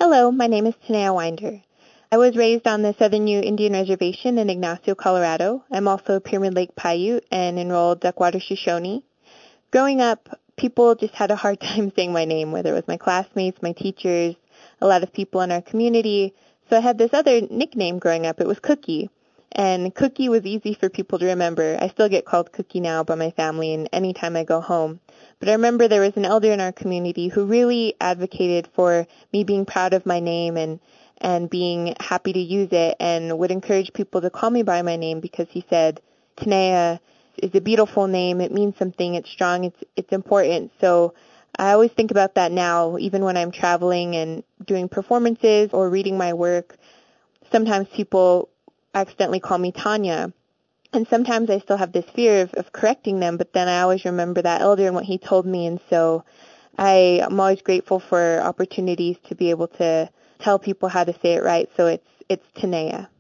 Hello, my name is Tanea Winder. I was raised on the Southern Ute Indian Reservation in Ignacio, Colorado. I'm also a Pyramid Lake Paiute and enrolled Duckwater Shoshone. Growing up, people just had a hard time saying my name, whether it was my classmates, my teachers, a lot of people in our community. So I had this other nickname growing up. It was Cookie. And Cookie was easy for people to remember. I still get called Cookie now by my family and anytime I go home. But I remember there was an elder in our community who really advocated for me being proud of my name and being happy to use it and would encourage people to call me by my name because he said, Tanea is a beautiful name. It means something. It's strong. It's important. So I always think about that now, even when I'm traveling and doing performances or reading my work. Sometimes people accidentally call me Tanya. And sometimes I still have this fear of correcting them, but then I always remember that elder and what he told me. And so I'm always grateful for opportunities to be able to tell people how to say it right. So it's Tanea.